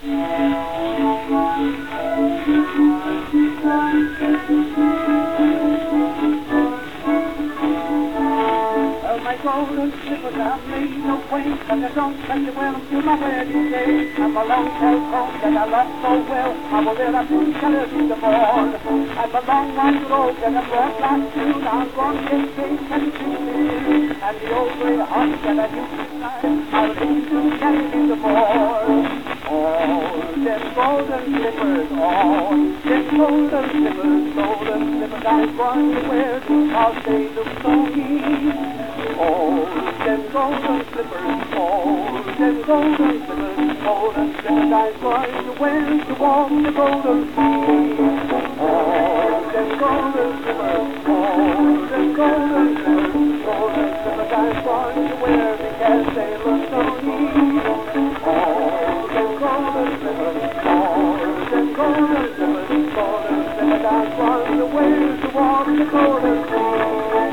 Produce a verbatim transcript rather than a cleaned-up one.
Golden slippers I've made no way, but I don't touch it well to my wedding day. I'm a long tail coat that I love so well, I will wear a blue color to the morn. I'm a long white robe that I brought last June, I'm going to get paid and see. And the old gray horse that I used to ride, I'll leave to carry in the morn. Oh, them golden slippers, oh, them golden slippers, golden slippers I'm going to wear because they look so neat. Oh, them golden slippers, oh, them golden slippers, golden slippers I'm going to wear to walk the golden sea. Oh, them golden slippers, oh, them golden slippers, golden slippers I'm going to wear because they look so neat. Oh, them golden slippers, oh, them golden slippers, golden slippers I'm going to wear to walk the golden sea.